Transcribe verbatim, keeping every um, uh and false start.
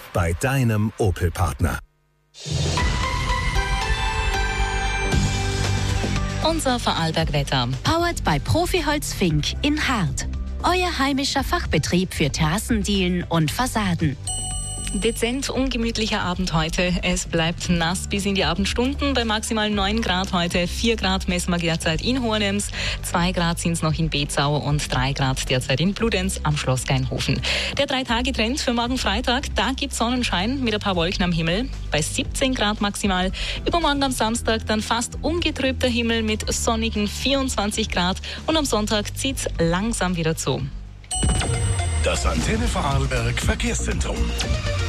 bei deinem Opel-Partner. Unser Vorarlberg-Wetter. Powered by Profiholz Fink in Hart. Euer heimischer Fachbetrieb für Terrassendielen und Fassaden. Dezent ungemütlicher Abend heute. Es bleibt nass bis in die Abendstunden. Bei maximal neun Grad heute. vier Grad messen wir derzeit in Hohenems. zwei Grad sind es noch in Bezau und drei Grad derzeit in Bludenz am Schloss Gainhofen. Der Drei-Tage-Trend für morgen Freitag, da gibt Sonnenschein mit ein paar Wolken am Himmel. Bei siebzehn Grad maximal. Übermorgen am Samstag dann fast ungetrübter Himmel mit sonnigen vierundzwanzig Grad. Und am Sonntag zieht es langsam wieder zu. Das Antenne Vorarlberg Verkehrszentrum.